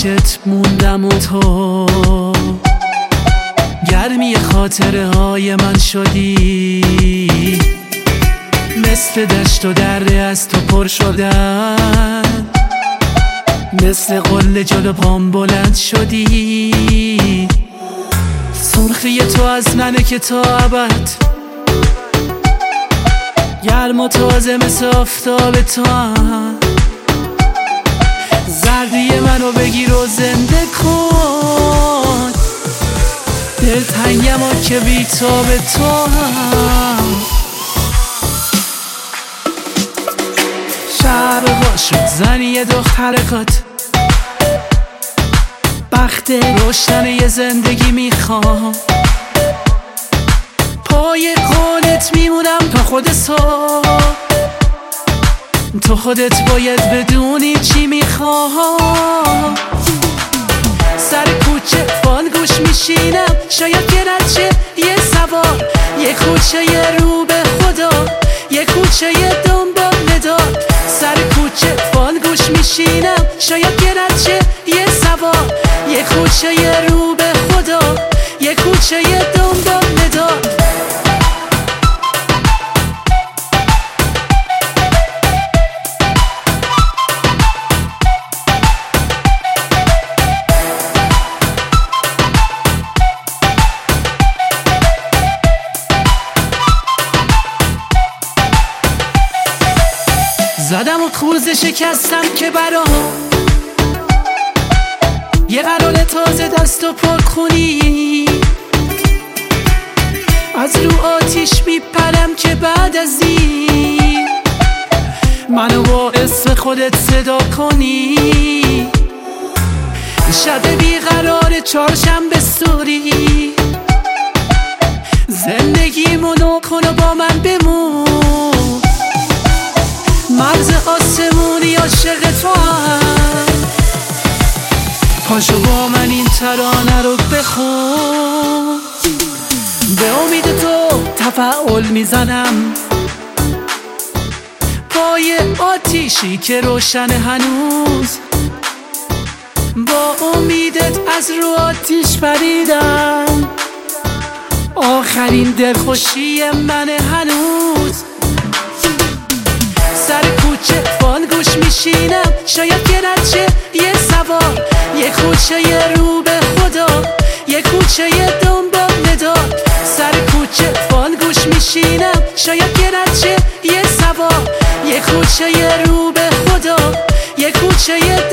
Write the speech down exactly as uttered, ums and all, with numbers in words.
پیشت موندم و تو گرمی خاطره های من شدی، مثل دشت و دره از تو پر شدن، مثل قله جلو پام بلند شدی. سرخی تو از منه که تا ابد، گرم و تازه مثل آفتاب تو هم. زردی منو بگیر و زنده کن، دلتنگم و که بی‌تاب تو هم. شب شد زنی دخترکات، بخت روشن یه زندگی میخوام، پای قولت میمونم تا خود صبح. تو خودت باید بدونی چی میخوام. سر کوچه فانگوش میشینم، شاید که نچه یه سوار، یه کوچه یه رو به خدا، یه کوچه یه دنبال ندار. سر کوچه فانگوش میشینم، شاید که نچه یه سوار، یه کوچه یه رو به خدا، یه کوچه یه دنبال ندار. زدم و کوزه شکستم که برام یه قرار تازه دست و پاک کنی. از رو آتیش میپرم که بعد از این منو با اسم خودت صدا کنی. شب بیقرار چهارشنبه سوری، زندگیمونو کن و با من بمون. مرز آسمونی عاشق تو هم، پاشو با من این ترانه رو بخون. به امید تو تفاعل میزنم، پای آتیشی که روشن هنوز. با امیدت از رو آتیش پریدم، آخرین دلخوشی من هنوز. سر کوچه فانگوش میشینم، شاید که نچه یه سوار، یه کوچه یه رو به خدا، یه کوچه یه دنبال ندار. سر کوچه فانگوش میشینم، شاید که نچه یه سوار، یه کوچه یه رو به خدا، یه کوچه یه